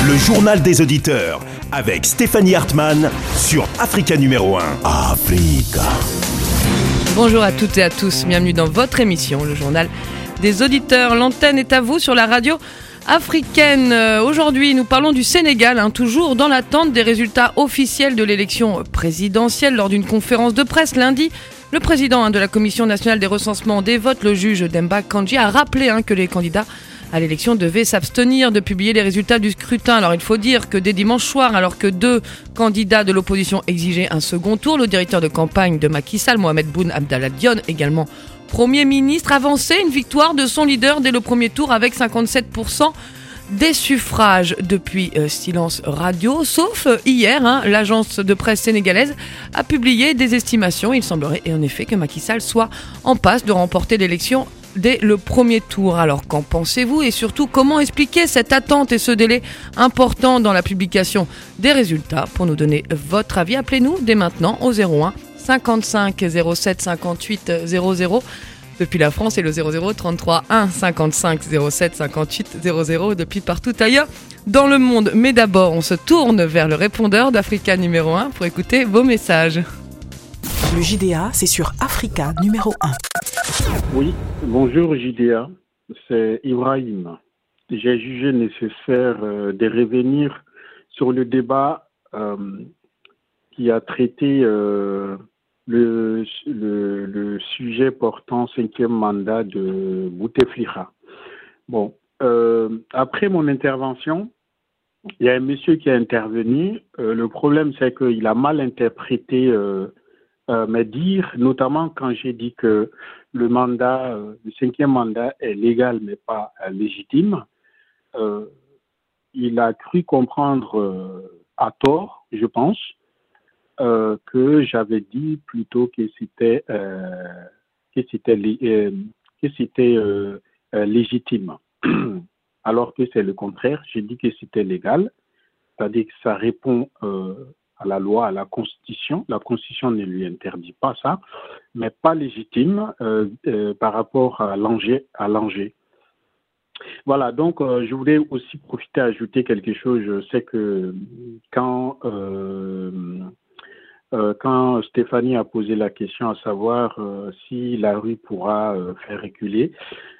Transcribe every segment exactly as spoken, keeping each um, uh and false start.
Le journal des auditeurs avec Stéphanie Hartmann sur Africa numéro un. Africa. Bonjour à toutes et à tous, bienvenue dans votre émission, le journal des auditeurs. L'antenne est à vous sur la radio africaine. Aujourd'hui, nous parlons du Sénégal, hein, toujours dans l'attente des résultats officiels de l'élection présidentielle. Lors d'une conférence de presse lundi, le président hein, de la Commission nationale des recensements des votes, le juge Demba Kandji, a rappelé hein, que les candidats à l'élection devaient s'abstenir de publier les résultats du scrutin. Alors il faut dire que dès dimanche soir, alors que deux candidats de l'opposition exigeaient un second tour, le directeur de campagne de Macky Sall, Mohamed Boun Abdallah Dionne, également Premier ministre, avançait une victoire de son leader dès le premier tour avec cinquante-sept pour cent des suffrages. Depuis euh, silence radio, sauf euh, hier, hein, l'agence de presse sénégalaise a publié des estimations. Il semblerait en effet que Macky Sall soit en passe de remporter l'élection dès le premier tour. Alors qu'en pensez-vous et surtout comment expliquer cette attente et ce délai important dans la publication des résultats? Pour nous donner votre avis, appelez-nous dès maintenant au zéro un cinquante-cinq zéro sept cinquante-huit zéro zéro. Depuis la France, c'est le zéro zéro trente-trois un cinquante-cinq zéro sept cinquante-huit zéro zéro depuis partout ailleurs dans le monde. Mais d'abord, on se tourne vers le répondeur d'Africa numéro un pour écouter vos messages. Le J D A, c'est sur Africa numéro un. Oui, bonjour J D A, c'est Ibrahim. J'ai jugé nécessaire euh, de revenir sur le débat euh, qui a traité euh, le, le, le sujet portant cinquième mandat de Bouteflika. Bon, euh, après mon intervention, il y a un monsieur qui a intervenu. Euh, le problème, c'est qu'il a mal interprété euh, euh, mes dires, notamment quand j'ai dit que le mandat, euh, le cinquième mandat est légal mais pas euh, légitime. Euh, il a cru comprendre euh, à tort, je pense, euh, que j'avais dit plutôt que c'était euh, que c'était euh, que c'était euh, euh, légitime, alors que c'est le contraire. J'ai dit que c'était légal, c'est-à-dire que ça répond euh, à la loi, à la Constitution. La Constitution ne lui interdit pas ça, mais pas légitime euh, euh, par rapport à l'enjeu. À l'enjeu. Voilà, donc euh, je voulais aussi profiter à ajouter quelque chose. Je sais que quand euh, euh, quand Stéphanie a posé la question à savoir euh, si la rue pourra euh, faire reculer,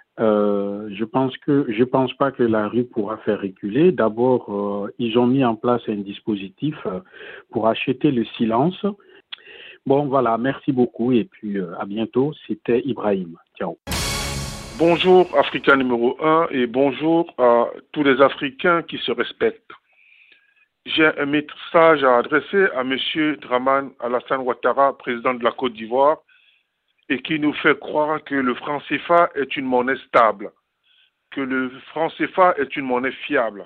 Euh, je pense que je pense pas que la rue pourra faire reculer. D'abord, euh, ils ont mis en place un dispositif euh, pour acheter le silence. Bon, voilà, merci beaucoup et puis euh, à bientôt. C'était Ibrahim. Ciao. Bonjour Africa numéro un et bonjour à tous les Africains qui se respectent. J'ai un message à adresser à Monsieur Dramane Alassane Ouattara, président de la Côte d'Ivoire, et qui nous fait croire que le franc C F A est une monnaie stable, que le franc C F A est une monnaie fiable,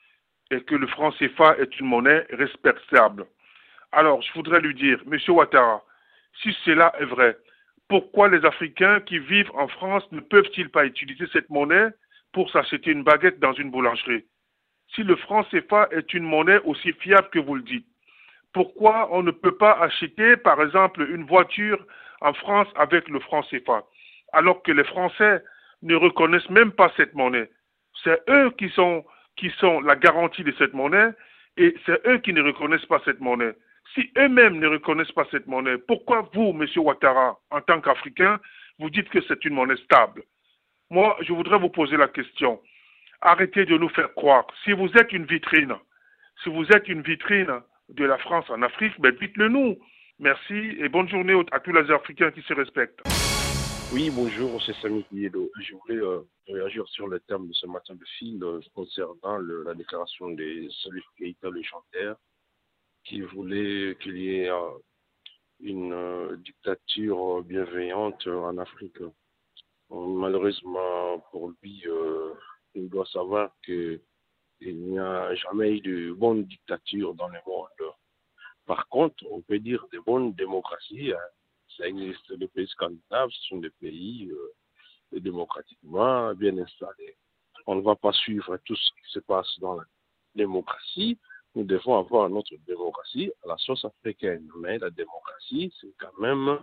et que le franc C F A est une monnaie respectable. Alors, je voudrais lui dire, Monsieur Ouattara, si cela est vrai, pourquoi les Africains qui vivent en France ne peuvent-ils pas utiliser cette monnaie pour s'acheter une baguette dans une boulangerie? Si le franc C F A est une monnaie aussi fiable que vous le dites, pourquoi on ne peut pas acheter, par exemple, une voiture en France avec le franc C F A, alors que les Français ne reconnaissent même pas cette monnaie? C'est eux qui sont, qui sont la garantie de cette monnaie et c'est eux qui ne reconnaissent pas cette monnaie. Si eux-mêmes ne reconnaissent pas cette monnaie, pourquoi vous, Monsieur Ouattara, en tant qu'Africain, vous dites que c'est une monnaie stable? Moi, je voudrais vous poser la question. Arrêtez de nous faire croire. Si vous êtes une vitrine, si vous êtes une vitrine de la France en Afrique, ben dites-le nous. Merci et bonne journée à tous les Africains qui se respectent. Oui, bonjour, c'est Samy Kiedo. Je voulais euh, réagir sur le terme de ce matin de fil euh, concernant le, la déclaration de Salif Keïta, le chanteur, qui voulait qu'il y ait euh, une euh, dictature bienveillante euh, en Afrique. Euh, malheureusement pour lui, euh, il doit savoir qu'il n'y a jamais eu de bonne dictature dans le monde. Par contre, on peut dire des bonnes démocraties. Hein. Ça existe, les pays scandinaves, ce sont des pays euh, démocratiquement bien installés. On ne va pas suivre tout ce qui se passe dans la démocratie. Nous devons avoir notre démocratie à la sauce africaine. Mais la démocratie, c'est quand même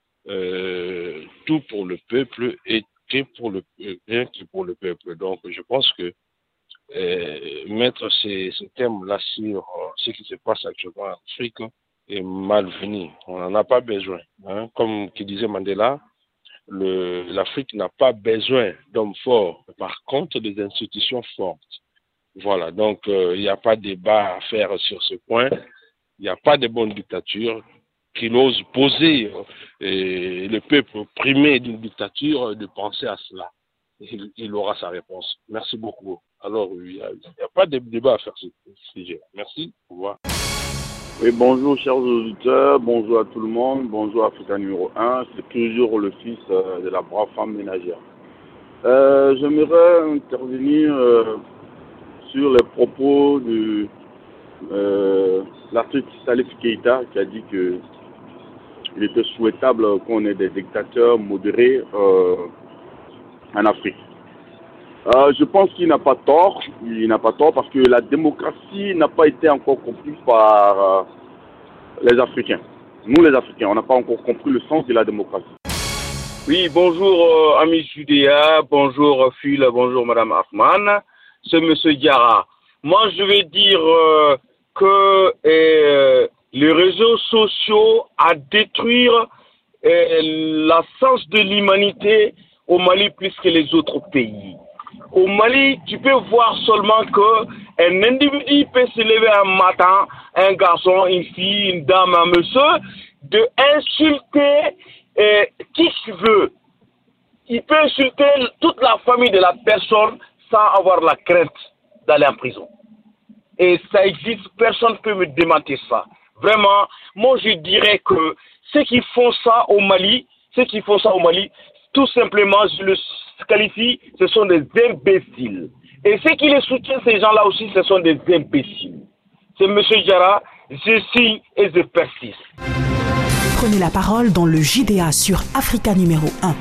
euh, tout pour le peuple et que pour le, rien que pour le peuple. Donc, je pense que euh, mettre ces, ces thèmes-là sur euh, ce qui se passe actuellement en Afrique est malvenu. On n'en a pas besoin. Hein. Comme qui disait Mandela, le, l'Afrique n'a pas besoin d'hommes forts, par contre des institutions fortes. Voilà, donc il n'y a pas de débat à faire sur ce point. Il n'y a pas de bonne dictature qui n'ose poser euh, le peuple primé d'une dictature de penser à cela. Il, il aura sa réponse. Merci beaucoup. Alors, il n'y a, a pas de débat à faire sur ce sujet. Merci. Au revoir. Oui, bonjour chers auditeurs, bonjour à tout le monde, bonjour Africa numéro un, c'est toujours le fils euh, de la brave femme ménagère. Euh, j'aimerais intervenir euh, sur les propos de euh, l'artiste Salif Keïta qui a dit que il était souhaitable qu'on ait des dictateurs modérés euh, en Afrique. Euh, je pense qu'il n'a pas tort, il n'a pas tort parce que la démocratie n'a pas été encore comprise par euh, les Africains. Nous les Africains, on n'a pas encore compris le sens de la démocratie. Oui, bonjour euh, amis Judéa, bonjour Phil, bonjour Madame Hartmann, c'est Monsieur Diarra. Moi je vais dire euh, que euh, les réseaux sociaux a détruit euh, la sens de l'humanité au Mali plus que les autres pays. Au Mali, tu peux voir seulement qu'un individu peut se lever un matin, un garçon, une fille, une dame, un monsieur, de insulter euh, qui qu'il veut. Il peut insulter toute la famille de la personne sans avoir la crainte d'aller en prison. Et ça existe, personne ne peut me démentir ça. Vraiment, moi je dirais que ceux qui font ça au Mali, ceux qui font ça au Mali, tout simplement, je le qualifie, ce sont des imbéciles. Et ceux qui les soutiennent, ces gens-là aussi, ce sont des imbéciles. C'est M. Diarra, je signe et je persiste. Prenez la parole dans le J D A sur Africa numéro un.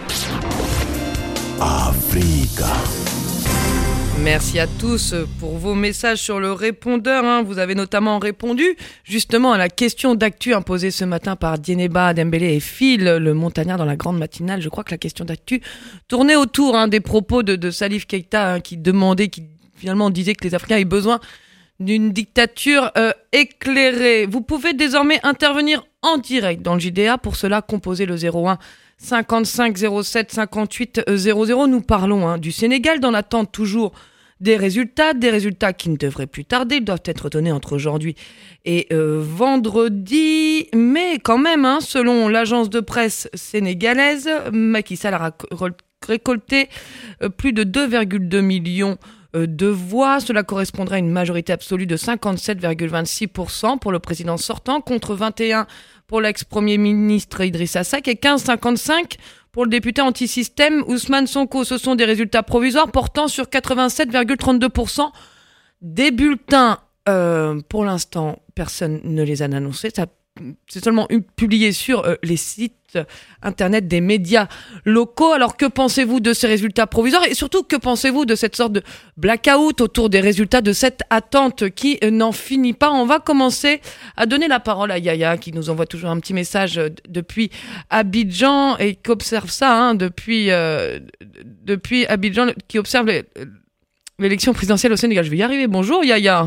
Africa. Merci à tous pour vos messages sur le répondeur. Hein. Vous avez notamment répondu justement à la question d'actu imposée ce matin par Dieneba, Dembélé et Phil, le montagnard dans la grande matinale. Je crois que la question d'actu tournait autour hein, des propos de, de Salif Keïta hein, qui demandait, qui finalement disait que les Africains aient besoin d'une dictature euh, éclairée. Vous pouvez désormais intervenir en direct dans le J D A. Pour cela, composez le zéro un cinquante-cinq zéro sept cinquante-huit zéro zéro. Nous parlons hein, du Sénégal dans l'attente toujours des résultats, des résultats qui ne devraient plus tarder. Ils doivent être donnés entre aujourd'hui et euh, vendredi. Mais quand même, hein, selon l'agence de presse sénégalaise, Macky Sall a récolté euh, plus de deux virgule deux millions de voix. Cela correspondrait à une majorité absolue de cinquante-sept virgule vingt-six pour cent pour le président sortant, contre vingt et un pour l'ex-premier ministre Idrissa Seck et quinze virgule cinquante-cinq pour le député anti-système Ousmane Sonko. Ce sont des résultats provisoires portant sur quatre-vingt-sept virgule trente-deux pour cent des bulletins. Euh, pour l'instant, personne ne les a annoncés. Ça, c'est seulement publié sur euh, les sites internet des médias locaux. Alors que pensez-vous de ces résultats provisoires et surtout que pensez-vous de cette sorte de blackout autour des résultats de cette attente qui euh, n'en finit pas? On va commencer à donner la parole à Yaya qui nous envoie toujours un petit message euh, depuis Abidjan et qui observe ça hein, depuis, euh, depuis Abidjan, qui observe les, l'élection présidentielle au Sénégal. Je vais y arriver. Bonjour Yaya.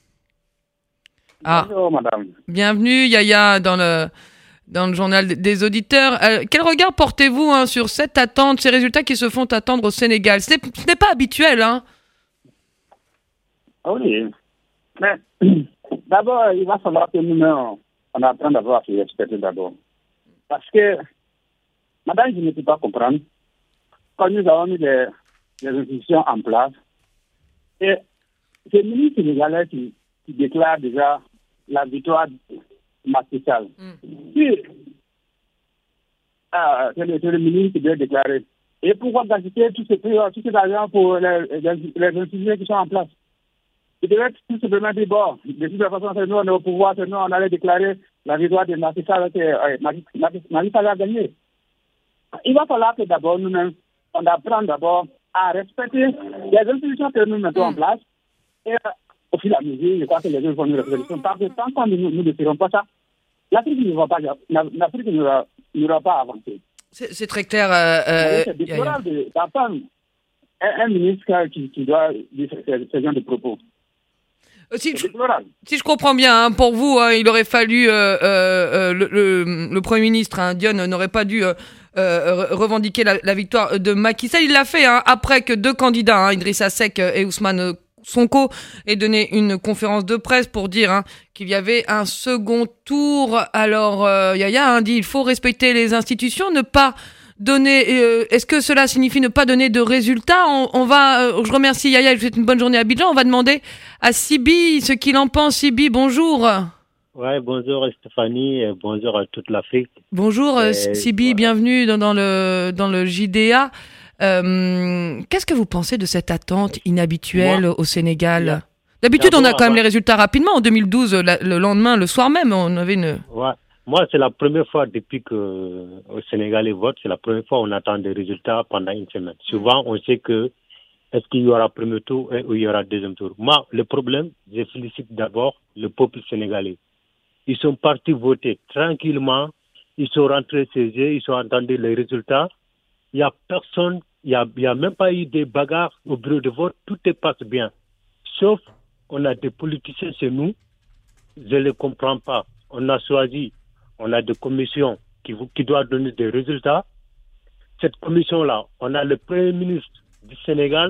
Ah. Bonjour madame. Bienvenue Yaya dans le dans le journal des auditeurs. Euh, quel regard portez-vous hein, sur cette attente, ces résultats qui se font attendre au Sénégal? Ce n'est, ce n'est pas habituel, hein? Oui, mais d'abord, il va falloir que nous-mêmes, on apprenne d'abord à se respecter d'abord. Parce que, madame, je ne peux pas comprendre, quand nous avons mis des, des institutions en place, et c'est le ministre sénégalais qui, qui déclare déjà la victoire de Macky Sall. Mm. Si, ah, c'est, le, c'est le ministre qui doit déclarer. Et pourquoi gaspiller tout, tout cet argent pour les, les, les institutions qui sont en place? Il devait tout simplement dire, bon, de toute façon, c'est nous, on est au pouvoir, c'est nous, on allait déclarer la victoire de Macky Sall, que Macky Sall a gagné. Il va falloir que d'abord, nous-mêmes, on apprend d'abord à respecter les institutions que nous mettons mm. en place. Et au fil et à mesure, je crois que les gens vont nous réfléchir. Parce que tant que nous, nous ne ferons pas ça, l'Afrique ne va pas, l'Afrique ne va, ne va pas avancer. C'est, c'est très clair. Euh, c'est déplorable d'attendre un, un ministre qui, qui doit dire ce, ce genre de propos. Si je, si je comprends bien, hein, pour vous, hein, il aurait fallu euh, euh, le, le, le Premier ministre, hein, Dione, n'aurait pas dû euh, euh, revendiquer la, la victoire de Macky Sall. Il l'a fait hein, après que deux candidats, hein, Idrissa Seck et Ousmane Sonko, aient donné une conférence de presse pour dire hein, qu'il y avait un second tour. Alors, euh, Yaya hein, dit il faut respecter les institutions, ne pas donner. Euh, est-ce que cela signifie ne pas donner de résultats? On, on va. Euh, je remercie Yaya. Je vous souhaite une bonne journée à Abidjan. On va demander à Sibi ce qu'il en pense. Sibi, bonjour. Ouais, bonjour Stéphanie, et bonjour à toute l'Afrique. Bonjour et, Sibi, ouais. Bienvenue dans, dans le dans le J D A. Euh, qu'est-ce que vous pensez de cette attente inhabituelle Moi, au Sénégal? Yeah. D'habitude, on a quand même ouais. les résultats rapidement. En deux mille douze, la, le lendemain, le soir même, on avait une. Ouais. Moi, c'est la première fois depuis que au Sénégal vote, c'est la première fois on attend des résultats pendant une semaine. Souvent, on sait que est-ce qu'il y aura premier tour ou il y aura deuxième tour. Moi, le problème, je félicite d'abord le peuple sénégalais. Ils sont partis voter tranquillement, ils sont rentrés chez eux, ils ont entendu les résultats. Il n'y a personne, il n'y a, il y a même pas eu de bagarres au bureau de vote, tout est passe bien. Sauf, on a des politiciens chez nous, je ne les comprends pas. On a choisi, on a des commissions qui, qui doivent donner des résultats. Cette commission-là, on a le Premier ministre du Sénégal.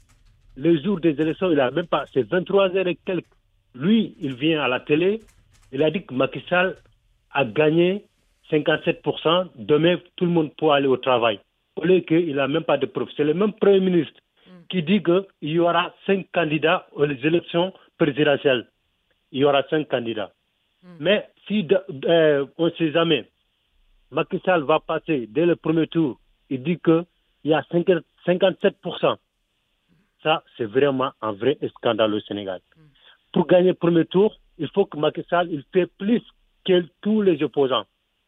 Le jour des élections, il a même pas, c'est vingt-trois heures et quelques. Lui, il vient à la télé, il a dit que Macky Sall a gagné cinquante-sept pour cent. Demain, tout le monde peut aller au travail. Au lieu qu'il n'a même pas de preuves. C'est le même Premier ministre mm. qui dit qu'il y aura cinq candidats aux élections présidentielles. Il y aura cinq candidats. Mm. Mais si euh, on ne sait jamais, Macky Sall va passer dès le premier tour, il dit qu'il y a cinquante-sept pour cent. Ça, c'est vraiment un vrai scandale au Sénégal. Mm. Pour gagner le premier tour, il faut que Macky Sall il fait plus que tous les opposants.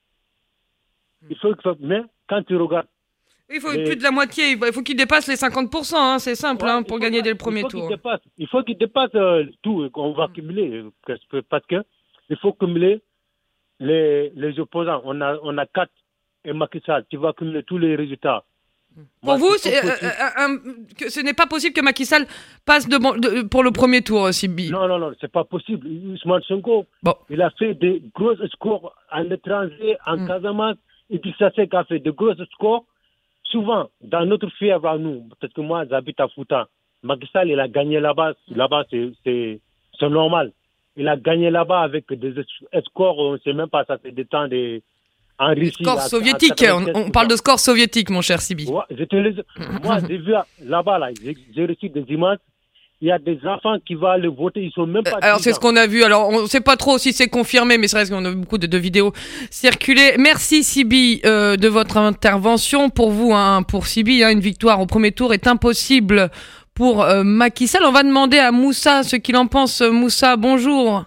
Il faut que, mais quand tu regardes. Il faut les... plus de la moitié, il faut qu'il dépasse les cinquante pour cent, hein, c'est simple ouais, hein, pour gagner pas, dès le premier il tour. Qu'il dépasse, il faut qu'il dépasse euh, tout, on va mm. cumuler, parce que il faut cumuler les, les opposants. On a, on a quatre et Macky Sall, tu vas cumuler tous les résultats. Pour Moi, vous, c'est, euh, euh, euh, que ce n'est pas possible que Macky Sall passe de, de, pour le premier tour, Sibi. Non, non, non, c'est pas possible. Ousmane Sonko, bon. il a fait des gros scores à l'étranger, en mm. Casamance. Et puis ça, c'est qu'a fait de gros scores. Souvent, dans notre fièvre à nous, parce que moi, j'habite à Fouta, Macky Sall, il a gagné là-bas. Là-bas, c'est, c'est, c'est normal. Il a gagné là-bas avec des scores, on ne sait même pas, ça fait des temps des... En Russie, scores soviétiques, on, on parle de scores soviétiques, mon cher Sibi. Ouais, je te les... Moi, j'ai vu là-bas, là, j'ai, j'ai reçu des images. Il y a des enfants qui vont aller voter, ils sont même pas. Alors c'est ce qu'on a vu. Alors on ne sait pas trop si c'est confirmé, mais c'est vrai qu'on a vu beaucoup de, de vidéos circuler. Merci Sibi euh, de votre intervention. Pour vous, hein, pour Sibi, hein, une victoire au premier tour est impossible pour euh, Macky Sall. On va demander à Moussa ce qu'il en pense. Moussa, bonjour.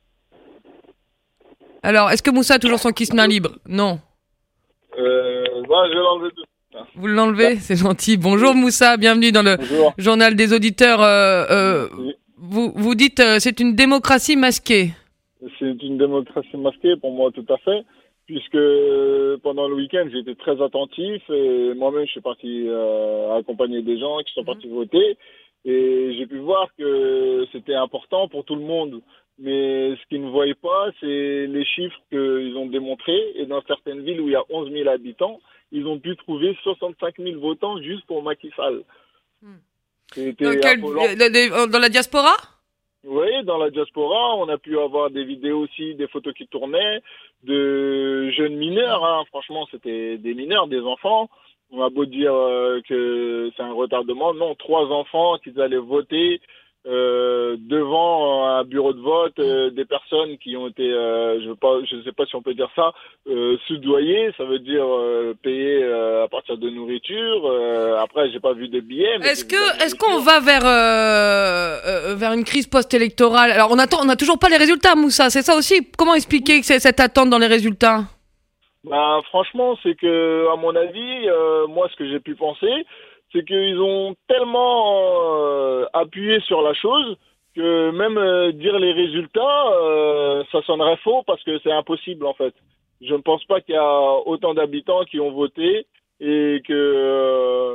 Alors, est-ce que Moussa a toujours son Kisna libre? Non. Euh, bah, je vais l'enlever tout. Vous l'enlevez, c'est gentil. Bonjour Moussa, bienvenue dans le Bonjour. Journal des auditeurs. Euh, euh, oui. Vous vous dites euh, c'est une démocratie masquée. C'est une démocratie masquée pour moi tout à fait, puisque pendant le week-end j'ai été très attentif et moi-même je suis parti euh, accompagner des gens qui sont mmh. partis voter et j'ai pu voir que c'était important pour tout le monde. Mais ce qu'ils ne voyaient pas, c'est les chiffres qu'ils ont démontrés. Et dans certaines villes où il y a onze mille habitants, ils ont pu trouver soixante-cinq mille votants juste pour Macky Sall. Hmm. Dans, quel, dans la diaspora? Oui, dans la diaspora, on a pu avoir des vidéos aussi, des photos qui tournaient, de jeunes mineurs. Hein. Franchement, c'était des mineurs, des enfants. On a beau dire euh, que c'est un retardement. Non, trois enfants qui allaient voter Euh, devant un bureau de vote, euh, des personnes qui ont été, euh, je ne sais pas si on peut dire ça, euh, soudoyées, ça veut dire euh, payer euh, à partir de nourriture. Euh, après, j'ai pas vu de billets. Mais est-ce que, est-ce qu'on va vers euh, euh, vers une crise post-électorale? Alors, on attend, on n'a toujours pas les résultats, Moussa. C'est ça aussi. Comment expliquer que c'est cette attente dans les résultats? Bah, franchement, c'est que, à mon avis, euh, moi, ce que j'ai pu penser, c'est qu'ils ont tellement euh, appuyé sur la chose que même euh, dire les résultats, euh, ça sonnerait faux parce que c'est impossible en fait. Je ne pense pas qu'il y a autant d'habitants qui ont voté et que euh,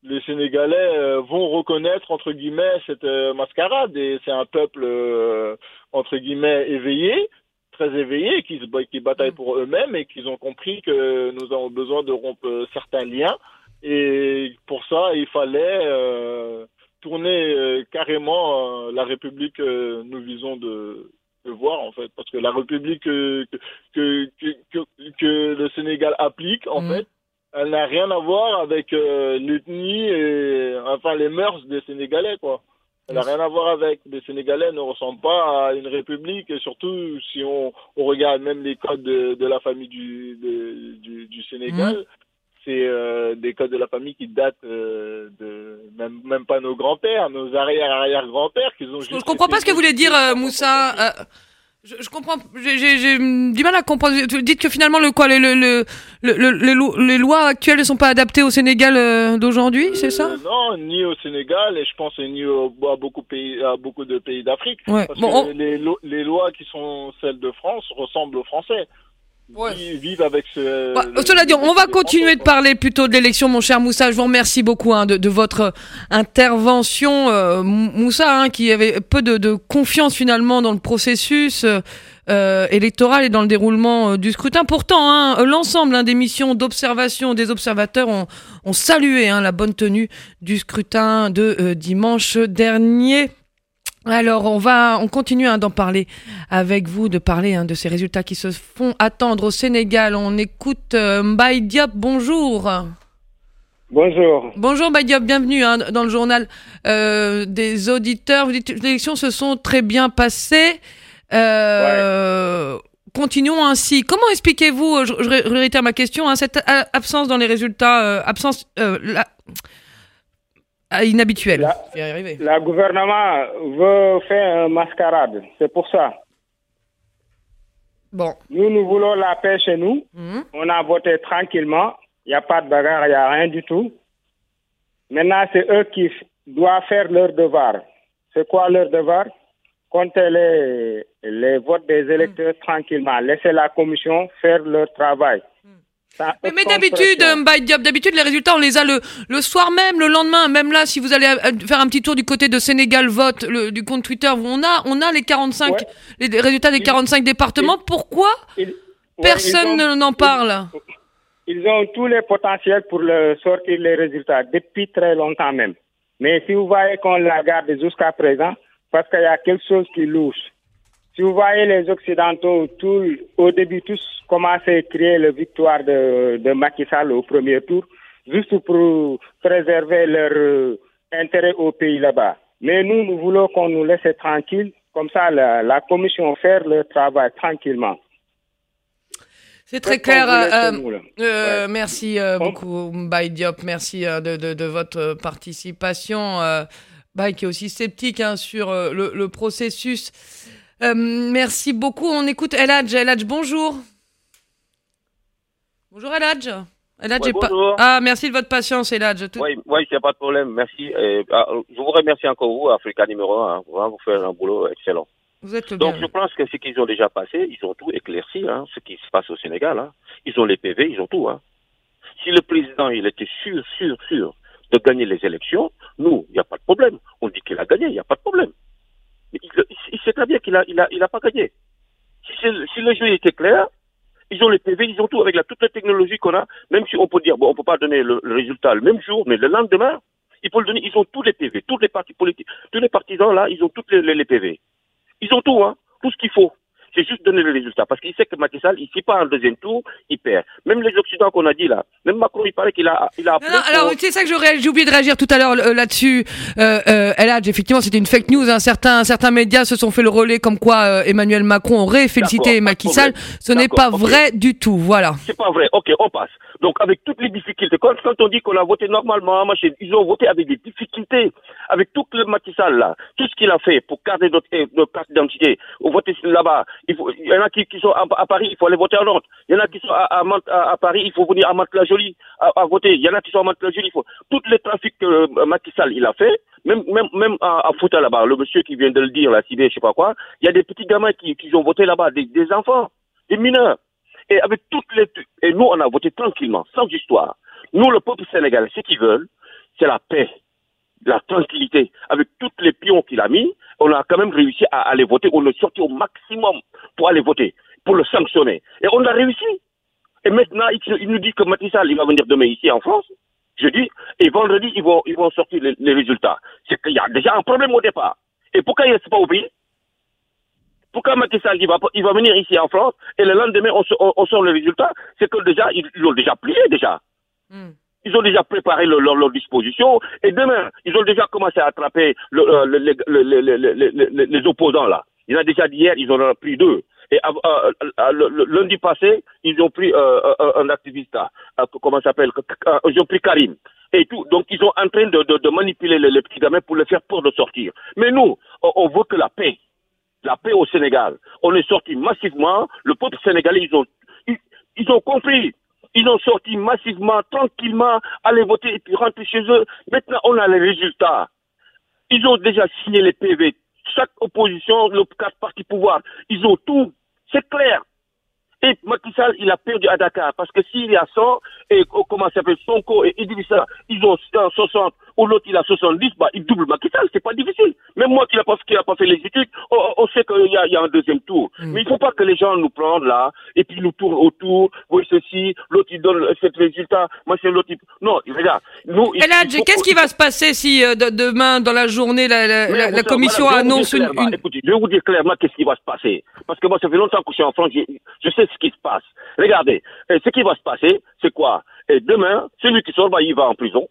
les Sénégalais euh, vont reconnaître, entre guillemets, cette euh, mascarade. Et c'est un peuple, euh, entre guillemets, éveillé, très éveillé, qui, se, qui bataille pour eux-mêmes et qu'ils ont compris que nous avons besoin de rompre euh, certains liens. Et pour ça, il fallait euh, tourner euh, carrément euh, la République que nous visons de, de voir, en fait. Parce que la République que, que, que, que, que le Sénégal applique, en mmh. fait, elle n'a rien à voir avec euh, l'ethnie et enfin les mœurs des Sénégalais, quoi. Elle n'a rien à voir avec. Les Sénégalais ne ressemblent pas à une république, et surtout si on, on regarde même les codes de, de la famille du, de, du, du Sénégal, mmh. c'est euh, des codes de la famille qui datent euh, de même, même pas nos grands-pères, nos arrière-arrière-grands-pères. Qu'ils ont je juste je comprends pas ce que vous voulez dire, euh, Moussa. Euh... Je, je comprends, j'ai, j'ai, j'ai du mal à comprendre. Vous dites que finalement, le quoi, le, le, le, le, le, les, lo- les lois actuelles ne sont pas adaptées au Sénégal euh, d'aujourd'hui, c'est ça? euh, Non, ni au Sénégal, et je pense ni au, à beaucoup pays, à beaucoup de pays d'Afrique. Ouais. Parce Bon, que on... les, lo- les lois qui sont celles de France ressemblent aux Français. Ouais. Ils vivent avec ce. Bah, le, cela dit, on va continuer Français, de parler plutôt de l'élection, mon cher Moussa. Je vous remercie beaucoup hein, de, de votre intervention, euh, Moussa, hein, qui avait peu de, de confiance finalement dans le processus euh, euh, électoral et dans le déroulement euh, du scrutin. Pourtant, hein, l'ensemble hein, des missions d'observation des observateurs ont, ont salué hein, la bonne tenue du scrutin de euh, dimanche dernier. Alors, on va, on continue hein, d'en parler avec vous, de parler hein, de ces résultats qui se font attendre au Sénégal. On écoute euh, Mbaye Diop, bonjour. Bonjour. Bonjour Mbaye Diop, bienvenue hein, dans le journal euh, des auditeurs. Vous dites que les élections se sont très bien passées. Euh, ouais. Continuons ainsi. Comment expliquez-vous, je, je réitère ma question, hein, cette absence dans les résultats, euh, absence... Euh, la... inhabituel. La, Je vais y arriver. La gouvernement veut faire une mascarade, c'est pour ça. Bon. Nous, nous voulons la paix chez nous. Mmh. On a voté tranquillement. Il n'y a pas de bagarre, il n'y a rien du tout. Maintenant, c'est eux qui doivent faire leur devoir. C'est quoi leur devoir? Compter les, les votes des électeurs mmh. tranquillement. Laisser la commission faire leur travail. Mais, mais d'habitude, Mbaye Diop, d'habitude, les résultats, on les a le, le soir même, le lendemain. Même là, si vous allez faire un petit tour du côté de Sénégal Vote, le, du compte Twitter, on a, on a les quarante-cinq, ouais. les résultats des quarante-cinq ils, départements. Ils, Pourquoi ils, personne ouais, ont, n'en parle? Ils, ils ont tous les potentiels pour le, sortir les résultats, depuis très longtemps même. Mais si vous voyez qu'on la garde jusqu'à présent, parce qu'il y a quelque chose qui louche. Si vous voyez les Occidentaux, tout, au début, tous commençaient à crier la victoire de, de Macky Sall au premier tour, juste pour préserver leur euh, intérêt au pays là-bas. Mais nous, nous voulons qu'on nous laisse tranquille, comme ça la, la commission faire le travail tranquillement. C'est très clair. Euh, nous, euh, ouais. Merci euh, beaucoup, Mbaye Diop. Merci euh, de, de, de votre participation. Euh, Mbaye qui est aussi sceptique hein, sur euh, le, le processus. Euh, merci beaucoup. On écoute El Hadj. El Hadj, bonjour. Bonjour El Hadj. El Hadj, ouais, bonjour. Pas... Ah, merci de votre patience, El Hadj. Tout... Oui, oui, il n'y a pas de problème. Merci. Et, ah, je vous remercie encore, vous, Africa numéro un. Hein. Vraiment, vous faites un boulot excellent. Vous êtes Donc, bien. je pense que ce qu'ils ont déjà passé, ils ont tout éclairci, hein, ce qui se passe au Sénégal. Hein. Ils ont les P V, ils ont tout. Hein. Si le président, il était sûr, sûr, sûr de gagner les élections, nous, il n'y a pas de problème. On dit qu'il a gagné, il n'y a pas de problème. Mais il, il, il sait très bien qu'il a, il a, il a pas gagné. Si, si le jeu était clair, ils ont les P V, ils ont tout avec la, toute la technologie qu'on a, même si on peut dire, bon, on peut pas donner le, le résultat le même jour, mais le lendemain, il faut le donner, ils ont tous les P V, tous les partis politiques, tous les partisans là, ils ont tous les, les, les P V. Ils ont tout, hein, tout ce qu'il faut. C'est juste donner le résultat. Parce qu'il sait que Macky Sall, ici, pas en deuxième tour, il perd. Même les Occidentaux qu'on a dit là, même Macron, il paraît qu'il a, il a appelé. Non, non, alors, c'est ça que j'aurais, j'ai oublié de réagir tout à l'heure euh, là-dessus. Euh, euh, El Hadj, effectivement, c'était une fake news. Hein. Certains, certains médias se sont fait le relais comme quoi euh, Emmanuel Macron aurait félicité Macky Sall. Ce n'est pas okay. vrai du tout. Voilà. C'est pas vrai. Ok, on passe. Donc, avec toutes les difficultés, quand, quand on dit qu'on a voté normalement, machin, ils ont voté avec des difficultés, avec tout le Macky Sall là, tout ce qu'il a fait pour garder notre, notre carte d'identité, on votait là-bas. Il faut, il y en a qui, qui sont à, à Paris, il faut aller voter en Nantes. Il y en a qui sont à, à, à, à Paris, il faut venir à Mantes-la-Jolie à, à voter. Il y en a qui sont à Mantes-la-Jolie, il faut. Tous les trafics que euh, Macky Sall il a fait, même, même, même à, à Fouta là-bas, le monsieur qui vient de le dire, la Sibé, je sais pas quoi, il y a des petits gamins qui, qui ont voté là-bas, des, des enfants, des mineurs. Et avec toutes les, et nous, on a voté tranquillement, sans histoire. Nous, le peuple sénégalais, ce qu'ils veulent, c'est la paix, la tranquillité. Avec tous les pions qu'il a mis, on a quand même réussi à aller voter. On est sorti au maximum pour aller voter, pour le sanctionner. Et on a réussi. Et maintenant, il, il nous dit que Macky Sall, il va venir demain ici en France, jeudi, et vendredi, ils vont, ils vont sortir les, les résultats. C'est qu'il y a déjà un problème au départ. Et pourquoi il ne reste pas au pays? Pourquoi Macky Sall, il va, il va venir ici en France, et le lendemain, on, on, on sort les résultats? C'est que déjà, ils l'ont déjà plié, déjà. Mm. Ils ont déjà préparé leurs leur, leur dispositions, et demain, ils ont déjà commencé à attraper le, euh, le, le, le, le, le, le, les opposants, là. Il y en a déjà d'hier, ils en ont pris deux. Et euh, euh, le, le lundi passé, ils ont pris euh, euh, un activiste, euh, comment ça s'appelle, euh, ils ont pris Karim. Et tout. Donc, ils sont en train de, de, de manipuler les, les petits gamins pour les faire peur de sortir. Mais nous, on, on veut que la paix. La paix au Sénégal. On est sorti massivement. Le peuple sénégalais, ils ont, ils, ils ont compris. Ils ont sorti massivement, tranquillement, aller voter et puis rentrer chez eux. Maintenant, on a les résultats. Ils ont déjà signé les P V. Chaque opposition, le quatre partis pouvoir, ils ont tout. C'est clair. Et Macky Sall, il a perdu à Dakar. Parce que s'il y a cent, et comment ça s'appelle, Sonko et Idrissa, ils ont soixante, ou l'autre il a soixante-dix, bah, il double Macky Sall, c'est pas difficile. Même moi qui n'ai pas, pas fait les études, on, on sait qu'il y a, il y a un deuxième tour. Mm. Mais il faut pas que les gens nous prennent là, et puis nous tournent autour, oui, ceci, l'autre il donne cet résultat, moi c'est l'autre il... Non, regarde, nous... Et là, faut... qu'est-ce qui va se passer si euh, de, demain, dans la journée, la, la, la, la commission voilà, annonce une... une... Écoutez, je vais vous dire clairement qu'est-ce qui va se passer. Parce que moi, ça fait longtemps que je suis en France, je, je sais ce qui se passe. Regardez, et ce qui va se passer, c'est quoi? Et demain, celui qui sort, bah, il va en prison.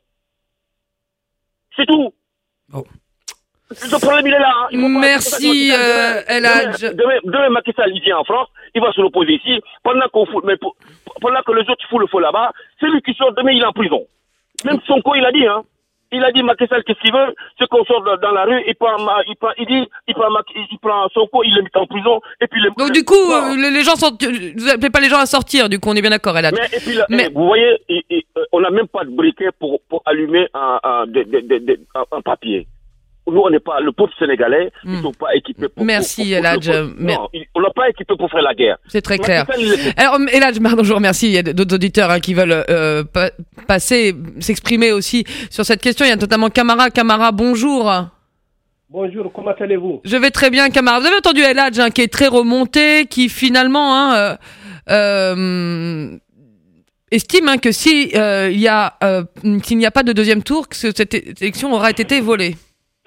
C'est tout. Oh. Le problème, il est là. Hein. Il Merci, euh, El Hadj. Demain, demain, demain Macky Sall, il vient en France, il va se l'opposer ici. Pendant qu'on fout, mais pour, pendant que les autres foutent le feu là-bas, celui qui sort demain, il est en prison. Même Sonko, il a dit, hein. Il a dit, Macky Sall, qu'est-ce qu'il veut? C'est qu'on sort dans la rue, il prend, il prend, il dit, il prend, il prend Sonko, il le met en prison, et puis le... Donc, du coup, euh, les gens sont, vous appelez pas les gens à sortir, du coup, on est bien d'accord, El Hadj. Mais, et puis là, Mais... vous voyez, il, il, on n'a même pas de briquet pour, pour allumer un, un, de, de, de, de, un, un papier. Nous, on n'est pas, le peuple sénégalais, mm. ils ne sont pas équipés pour... Merci, El Hadj. Non, ils, on n'a pas équipé pour faire la guerre. C'est très clair. Alors, El Hadj, pardon, je vous remercie. Il y a d'autres auditeurs hein, qui veulent euh, pa- passer, s'exprimer aussi sur cette question. Il y a notamment Camara. Camara, bonjour. Bonjour, comment allez-vous? Je vais très bien, Camara. Vous avez entendu El Hadj, hein, qui est très remonté, qui finalement... Hein, euh, euh, estime hein, que si, euh, il y a, euh, s'il n'y a pas de deuxième tour, que cette élection aura été volée.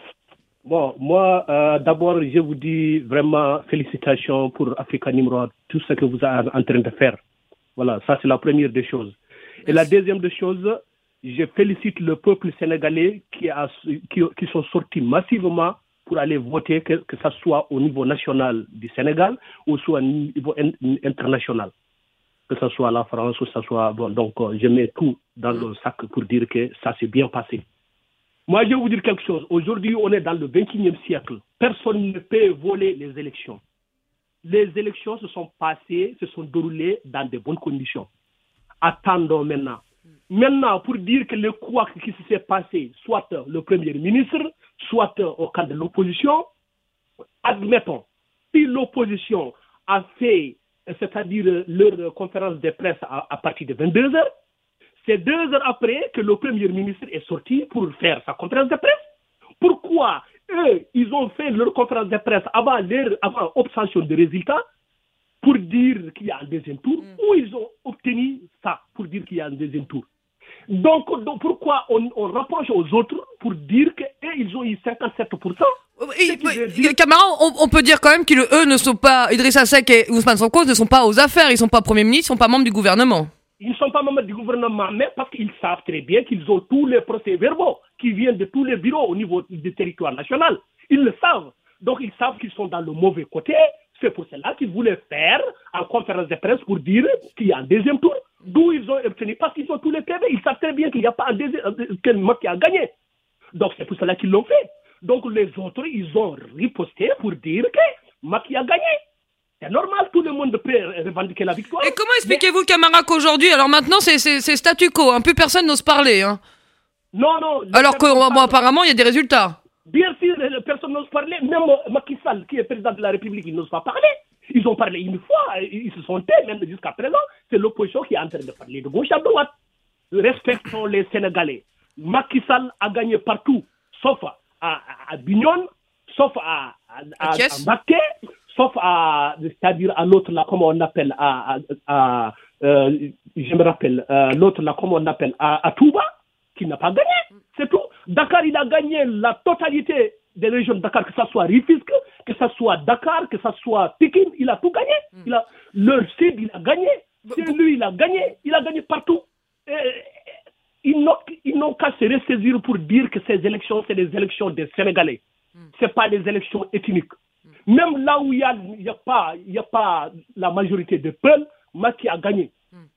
Bon, moi, euh, d'abord, je vous dis vraiment félicitations pour Africa numéro un, tout ce que vous êtes en train de faire. Voilà, ça c'est la première des choses. Et la deuxième des choses, je félicite le peuple sénégalais qui, a, qui, qui sont sortis massivement pour aller voter, que, que ce soit au niveau national du Sénégal ou soit au niveau in, international. Que ce soit la France ou que ce soit... Bon, donc, je mets tout dans le sac pour dire que ça s'est bien passé. Moi, je vais vous dire quelque chose. Aujourd'hui, on est dans le vingt et unième siècle. Personne ne peut voler les élections. Les élections se sont passées, se sont déroulées dans de bonnes conditions. Attendons maintenant. Maintenant, pour dire que le quoi qui s'est passé, soit le Premier ministre, soit au cadre de l'opposition, admettons, si l'opposition a fait, c'est-à-dire leur conférence de presse à, à partir de vingt-deux heures, c'est deux heures après que le Premier ministre est sorti pour faire sa conférence de presse. Pourquoi eux, ils ont fait leur conférence de presse avant leur avant obtention de résultats pour dire qu'il y a un deuxième tour, mm. ou ils ont obtenu ça pour dire qu'il y a un deuxième tour. Donc, donc pourquoi on, on rapproche aux autres pour dire qu'ils ont eu cinquante-sept pour cent? Et, Camara, on, on peut dire quand même qu'eux ne sont pas, Idrissa Seck et Ousmane Sonko ne sont pas aux affaires, ils sont pas premiers ministres, ils sont pas membres du gouvernement. Ils ne sont pas membres du gouvernement, mais parce qu'ils savent très bien qu'ils ont tous les procès-verbaux qui viennent de tous les bureaux au niveau du territoire national. Ils le savent. Donc, ils savent qu'ils sont dans le mauvais côté. C'est pour cela qu'ils voulaient faire en conférence de presse pour dire qu'il y a un deuxième tour. D'où ils ont obtenu, parce qu'ils ont tous les P V. Ils savent très bien qu'il n'y a pas un deuxième, que Macky a gagné. Donc, c'est pour cela qu'ils l'ont fait. Donc, les autres, ils ont riposté pour dire que Macky a gagné. C'est normal, tout le monde peut revendiquer la victoire. Et comment expliquez-vous, Camara, qu'aujourd'hui, alors maintenant c'est, c'est, c'est statu quo, hein, plus personne n'ose parler. Hein. Non, non. Alors qu'apparemment, il y a des résultats. Bien sûr, personne n'ose parler. Même Macky Sall, qui est président de la République, il n'ose pas parler. Ils ont parlé une fois, ils se sont tais, même jusqu'à présent. C'est l'opposition qui est en train de parler de gauche à droite. Respectons les Sénégalais. Macky Sall a gagné partout, sauf à, à, à Bignone, sauf à, à, à, à Mbacké, sauf à, c'est-à-dire à l'autre là, comment on appelle, à, à, à euh, je me rappelle, euh, l'autre là, comment on appelle, à, à Touba, qui n'a pas gagné, c'est tout. Dakar, il a gagné la totalité des régions de Dakar, que ce soit Rufisque, que ce soit Dakar, que ce soit Pikine, il a tout gagné. Il a, le Sud, il a gagné. Lui, il a gagné. Il a gagné partout. Et, ils n'ont, ils n'ont qu'à se ressaisir pour dire que ces élections, c'est des élections des Sénégalais. Ce n'est pas des élections ethniques. Même là où il n'y a, il a, pas, il y a pas la majorité de peuples, Macky a gagné.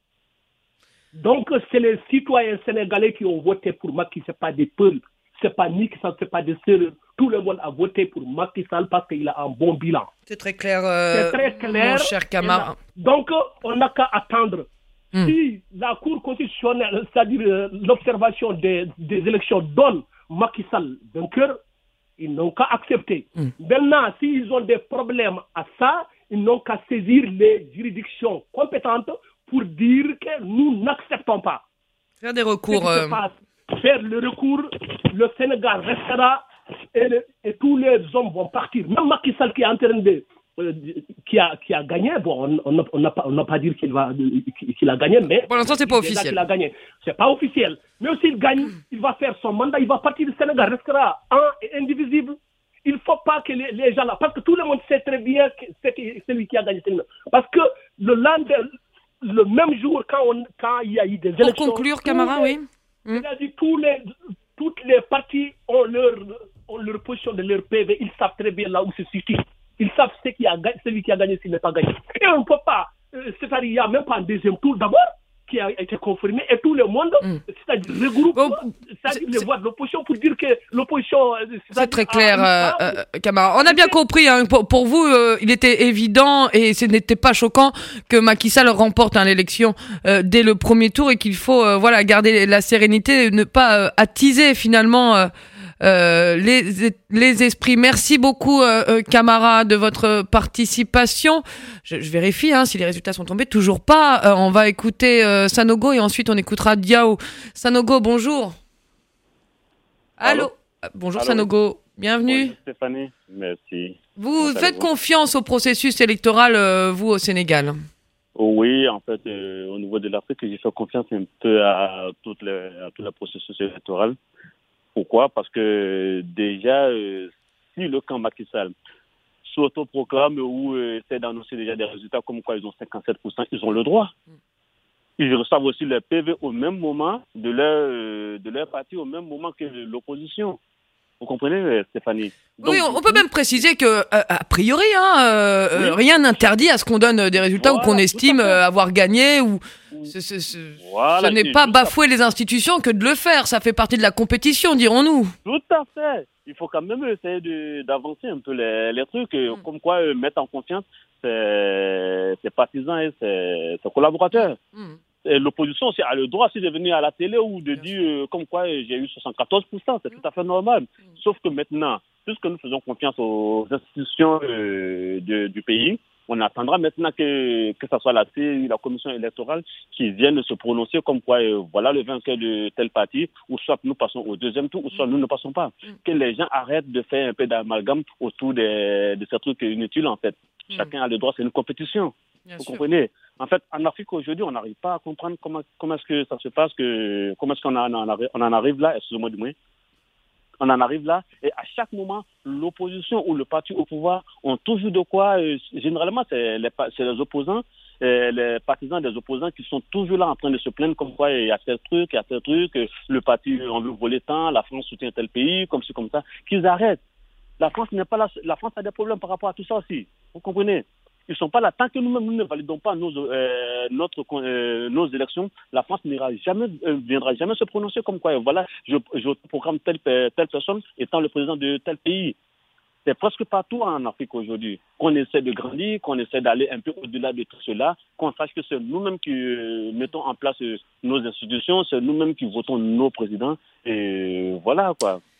Donc, c'est les citoyens sénégalais qui ont voté pour Macky, ce n'est pas des peuples. Ce n'est pas Nick, ce n'est pas des sœurs. Tout le monde a voté pour Macky Sall parce qu'il a un bon bilan. C'est très clair, euh, c'est très clair, mon cher Camara. Donc, on n'a qu'à attendre. Mm. Si la Cour constitutionnelle, c'est-à-dire euh, l'observation des, des élections donne Macky Sall vainqueur, ils n'ont qu'à accepter. Mm. Maintenant, s'ils ont des problèmes à ça, ils n'ont qu'à saisir les juridictions compétentes pour dire que nous n'acceptons pas. Faire des recours. Euh... Faire le recours, le Sénégal restera et, le, et tous les hommes vont partir. Même Macky Sall qui est en train de, euh, qui a qui a gagné, bon, on n'a pas on n'a pas dire qu'il va qu'il a gagné, mais pour l'instant c'est pas officiel. Il a gagné, c'est pas officiel. Mais s'il gagne, il va faire son mandat, il va partir. Le Sénégal restera un et indivisible. Il ne faut pas que les, les gens là, parce que tout le monde sait très bien que c'est celui qui a gagné. Parce que le lendemain, le même jour quand on quand il y a eu des élections. Pour conclure, Camara, oui. C'est-à-dire tous les, toutes les parties ont leur, ont leur position de leur P V. Ils savent très bien là où se situe. Ils savent ce qui a, celui qui a gagné, s'il n'est pas gagné. Et on ne peut pas. Euh, c'est-à-dire il n'y a même pas un deuxième tour d'abord qui a été confirmé. Et tout le monde, mm. c'est-à-dire regroupe, oh, c'est-à-dire les voix de l'opposition pour dire que l'opposition... C'est très clair, euh, euh, Camara. On a bien compris. Hein, pour, pour vous, euh, il était évident et ce n'était pas choquant que Macky Sall remporte hein, l'élection euh, dès le premier tour et qu'il faut euh, voilà garder la sérénité et ne pas euh, attiser finalement... Euh, Euh, les, les esprits. Merci beaucoup, euh, Camara, de votre participation. Je, je vérifie hein, si les résultats sont tombés. Toujours pas. Euh, on va écouter euh, Sanogo et ensuite on écoutera Diao. Sanogo, bonjour. Allô, Allô Bonjour Allô. Sanogo, bienvenue. Bonjour Stéphanie, merci. Vous faites confiance au processus électoral, euh, vous, au Sénégal ? Oui, en fait, euh, au niveau de l'Afrique, j'ai fait confiance un peu à, toutes les, à tout le processus électoral. Pourquoi ? Parce que déjà, euh, si le camp Macky Sall s'autoproclame ou euh, essaie d'annoncer déjà des résultats comme quoi ils ont cinquante-sept pour cent, ils ont le droit. Ils reçoivent aussi le P V au même moment de leur, euh, de leur parti, au même moment que l'opposition. Vous comprenez, Stéphanie ? Donc, oui, on, on peut même préciser que, euh, a priori, hein, euh, oui. rien n'interdit à ce qu'on donne des résultats voilà, ou qu'on estime avoir gagné. Ou ce, ce, ce, voilà, ce n'est pas bafouer les institutions que de le faire. Ça fait partie de la compétition, dirons-nous. Tout à fait. Il faut quand même essayer de, d'avancer un peu les, les trucs, mm. comme quoi euh, mettre en confiance ses, ses partisans et ses, ses collaborateurs. Mm. Et l'opposition aussi a le droit aussi de venir à la télé ou de dire euh, comme quoi euh, j'ai eu soixante-quatorze pour cent, c'est tout à fait normal. Mmh. Sauf que maintenant, puisque nous faisons confiance aux institutions euh, de, du pays, on attendra maintenant que, que ce soit la C I, la commission électorale qui vienne se prononcer comme quoi euh, voilà le vainqueur de tel parti, ou soit nous passons au deuxième tour, ou soit nous ne passons pas. Mmh. Que les gens arrêtent de faire un peu d'amalgame autour des, de ces trucs inutiles en fait. Mmh. Chacun a le droit, c'est une compétition. Bien Vous sûr. comprenez ? En fait, en Afrique aujourd'hui, on n'arrive pas à comprendre comment, comment est-ce que ça se passe, que, comment est-ce qu'on en, en, on en arrive là, excusez-moi du moins. On en arrive là, et à chaque moment, l'opposition ou le parti au pouvoir ont toujours de quoi, euh, généralement, c'est les, c'est les opposants, euh, les partisans des opposants qui sont toujours là en train de se plaindre comme quoi il y a tel truc, il y a tel truc, le parti, on veut voler tant, la France soutient tel pays, comme ci, comme ça, qu'ils arrêtent. La France n'est pas là, la France a des problèmes par rapport à tout ça aussi, vous comprenez ? Ils ne sont pas là. Tant que nous-mêmes, nous ne validons pas nos, euh, notre, euh, nos élections, la France n'ira jamais, euh, viendra jamais se prononcer comme quoi, voilà, je, je programme telle, telle personne étant le président de tel pays. C'est presque partout en Afrique aujourd'hui qu'on essaie de grandir, qu'on essaie d'aller un peu au-delà de tout cela, qu'on sache que c'est nous-mêmes qui euh, mettons en place euh, nos institutions, c'est nous-mêmes qui votons nos présidents, et voilà quoi.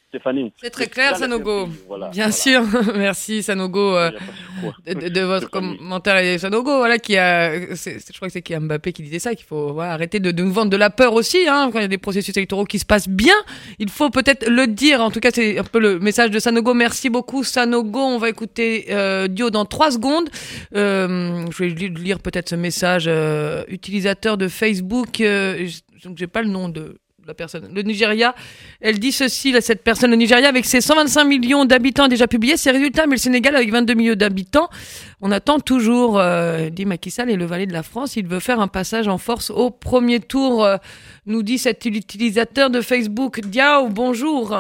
Stéphanie. C'est très clair, Sanogo. Voilà, Bien voilà. sûr. Merci, Sanogo, euh, de, de, de votre commentaire. Et Sanogo, voilà, qui a, c'est, je crois que c'est qui Mbappé qui disait ça, qu'il faut voilà, arrêter de, de nous vendre de la peur aussi, hein, quand il y a des processus électoraux qui se passent bien. Il faut peut-être le dire. En tout cas, c'est un peu le message de Sanogo. Merci beaucoup, Sanogo. On va écouter euh, Dio dans trois secondes. Euh, je vais lire peut-être ce message. Euh, utilisateur de Facebook, euh, donc j'ai pas le nom de la personne. Le Nigeria, elle dit ceci, là, cette personne, le Nigeria, avec ses cent vingt-cinq millions d'habitants, a déjà publié ses résultats, mais le Sénégal, avec vingt-deux millions d'habitants, on attend toujours, euh, dit Macky Sall, et le valet de la France, il veut faire un passage en force au premier tour, euh, nous dit cet utilisateur de Facebook. Diao, bonjour.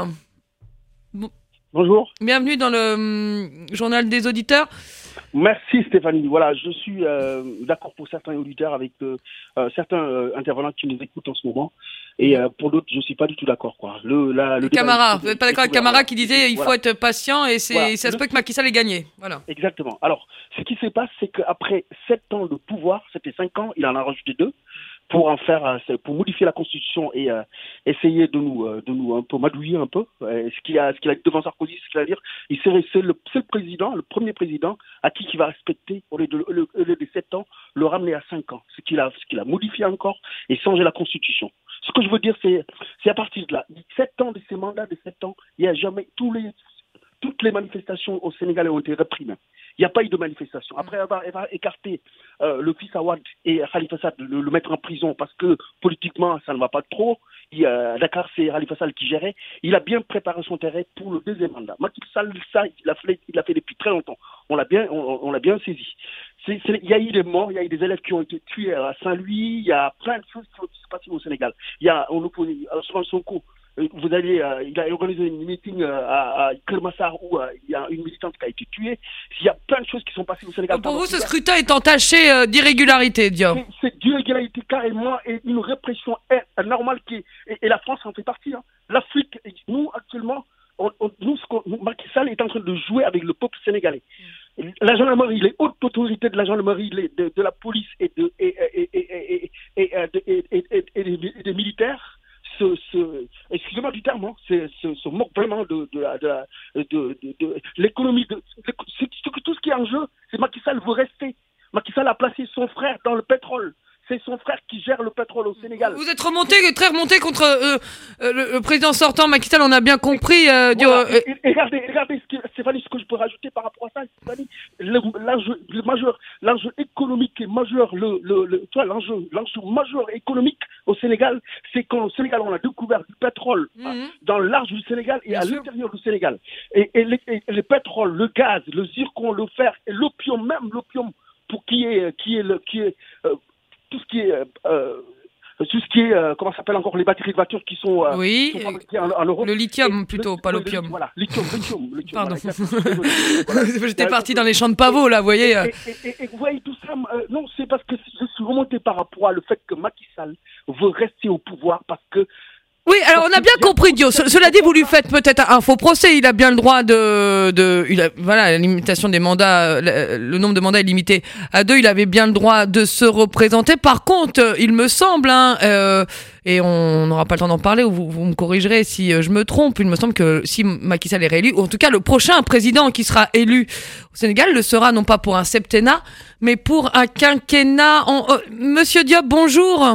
Bon. Bonjour. Bienvenue dans le hum, journal des auditeurs. Merci Stéphanie. Voilà, je suis euh, d'accord pour certains auditeurs avec euh, euh, certains euh, intervenants qui nous écoutent en ce moment. Et euh, pour d'autres, je ne suis pas du tout d'accord. Quoi. Le, la, le Camara, vous n'êtes pas d'accord avec Camara qui disait il faut voilà. être patient et c'est, voilà. ça se peut que Macky Sall ait gagné. Voilà. Exactement. Alors, ce qui se passe, c'est qu'après sept ans de pouvoir, c'était cinq ans, il en a rajouté deux, pour en faire, pour modifier la Constitution et euh, essayer de nous, euh, de nous un peu madouiller un peu. Euh, ce qu'il a, ce qu'il a dit devant Sarkozy, c'est-à-dire, il serait, c'est le, c'est le président, le premier président à qui il va respecter au lieu de, au lieu de sept ans, le ramener à cinq ans. Ce qu'il a, ce qu'il a modifié encore et changé la Constitution. Ce que je veux dire, c'est, c'est à partir de là, sept ans de ces mandats de sept ans, il n'y a jamais tous les, toutes les manifestations au Sénégal ont été réprimées. Il n'y a pas eu de manifestation. Après avoir, avoir écarté euh, le fils Awad et Khalifa Sall, le, le mettre en prison parce que politiquement ça ne va pas trop, il, euh, Dakar c'est Khalifa Sall qui gérait, il a bien préparé son terrain pour le deuxième mandat. Macky Sall, ça, il l'a fait, il l'a fait depuis très longtemps. On l'a bien, on, on l'a bien saisi. C'est, c'est, il y a eu des morts, il y a eu des élèves qui ont été tués à Saint-Louis, il y a plein de choses qui se passent au Sénégal. Il y a, on oppose Ousmane Sonko. Vous allez, euh, il a organisé une meeting euh, à, à Kermassar où euh, il y a une militante qui a été tuée. Il y a plein de choses qui sont passées au Sénégal. Donc pour vous, ce scrutin est entaché euh, d'irrégularité, Diop. C'est, c'est d'irrégularité carrément et une répression normale qui est, et, et la France en fait partie. Hein. L'Afrique, nous actuellement, on, on, nous, ce qu'on, Macky Sall est en train de jouer avec le peuple sénégalais. Mm. La gendarmerie, les hautes autorités de la gendarmerie, les, de, de la police et, de, et, et, et, et, et, et, et, et, et des, des militaires. Ce, ce, excusez-moi du terme, hein, c'est, ce, se moque vraiment de, de, de, de, de, de, de l'économie. De, de, c'est, c'est, tout ce qui est en jeu, c'est Macky Sall veut rester. Macky Sall a placé son frère dans le pétrole. C'est son frère qui gère le pétrole au Sénégal. Vous êtes remonté, très remonté contre euh, euh, le, le président sortant, Macky Sall, on a bien compris. Euh, voilà. euh, et, et, et regardez, regardez ce que, Stéphanie, ce que je peux rajouter par rapport à ça, Stéphanie, le, l'enjeu, le majeur, l'enjeu économique est majeur, le, le, le, tu vois, l'enjeu, l'enjeu majeur économique au Sénégal, c'est qu'au Sénégal, on a découvert du pétrole mm-hmm. hein, dans le large du Sénégal et bien à sûr. L'intérieur du Sénégal. Et, et, les, et le pétrole, le gaz, le zircon, le fer et l'opium, même l'opium, pour qui est, qui est le, qui est, euh, tout ce qui est, euh, tout ce qui est, euh, comment ça s'appelle encore, les batteries de voitures qui sont, euh, oui, qui sont fabriquées en, en Europe. Le lithium plutôt, le, pas l'opium. Le, voilà, lithium, lithium, lithium. Pardon. Voilà, voilà. J'étais parti dans les champs de pavots, là, vous voyez. Et, et, et, et vous voyez tout ça, euh, non, c'est parce que je suis remonté par rapport à le fait que Macky Sall veut rester au pouvoir parce que oui, alors on a bien compris, Dio. Cela dit, vous lui faites peut-être un faux procès. Il a bien le droit de, de, il a, voilà, la limitation des mandats, le, le nombre de mandats est limité à deux. Il avait bien le droit de se représenter. Par contre, il me semble, hein, euh, et on n'aura pas le temps d'en parler, ou vous, vous me corrigerez si je me trompe. Il me semble que si Macky Sall est réélu, ou en tout cas le prochain président qui sera élu au Sénégal le sera non pas pour un septennat, mais pour un quinquennat. En, euh, Monsieur Diop, bonjour.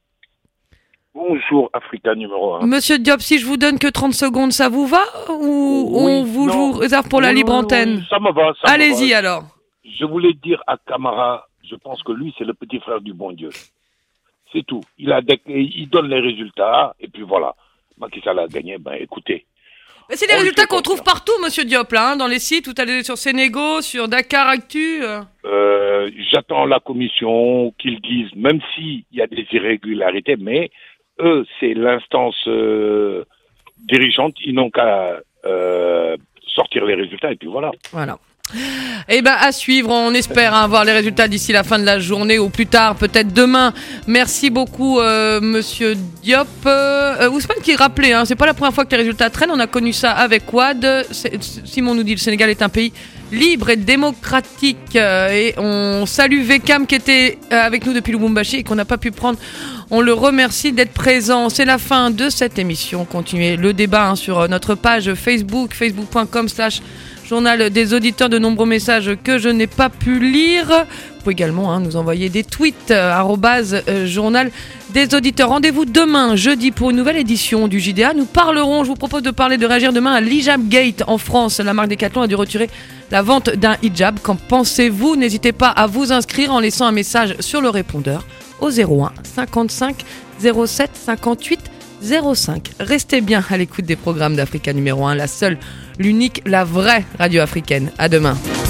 Bonjour, Africa numéro un. Monsieur Diop, si je vous donne que trente secondes, ça vous va ou oui, on vous, vous réserve pour non, la libre non, antenne non, ça me va. Ça Allez-y me va. alors. Je voulais dire à Camara, je pense que lui, c'est le petit frère du bon Dieu. C'est tout. Il, a des, il donne les résultats et puis voilà. Macky Sall a gagné, ben écoutez. Mais c'est les résultats qu'on trouve partout, Monsieur Diop, là, hein, dans les sites. Vous allez sur Sénégo, sur Dakar Actu. Euh, j'attends la commission qu'ils disent, même s'il y a des irrégularités, mais eux, c'est l'instance euh, dirigeante, ils n'ont qu'à euh, sortir les résultats et puis voilà. Voilà. Eh ben à suivre, on espère hein, voir les résultats d'ici la fin de la journée ou plus tard, peut-être demain. Merci beaucoup euh, Monsieur Diop. Euh, Ousmane qui rappelait, hein, c'est pas la première fois que les résultats traînent, on a connu ça avec Wade. C'est, Simon nous dit le Sénégal est un pays libre et démocratique euh, et on salue Vekam qui était euh, avec nous depuis Lubumbashi et qu'on n'a pas pu prendre. On le remercie d'être présent. C'est la fin de cette émission. Continuez le débat hein, sur notre page Facebook, facebook point com slash journal des auditeurs, de nombreux messages que je n'ai pas pu lire. Vous pouvez également hein, nous envoyer des tweets, euh, arrobase euh, journal des auditeurs. Rendez-vous demain, jeudi, pour une nouvelle édition du J D A. Nous parlerons, je vous propose de parler, de réagir demain à l'Hijab Gate en France. La marque Decathlon a dû retirer la vente d'un hijab. Qu'en pensez-vous ? N'hésitez pas à vous inscrire en laissant un message sur le répondeur au zéro un cinquante-cinq zéro sept cinquante-huit zéro cinq. Restez bien à l'écoute des programmes d'Africa numéro un, la seule, l'unique, la vraie radio africaine. À demain.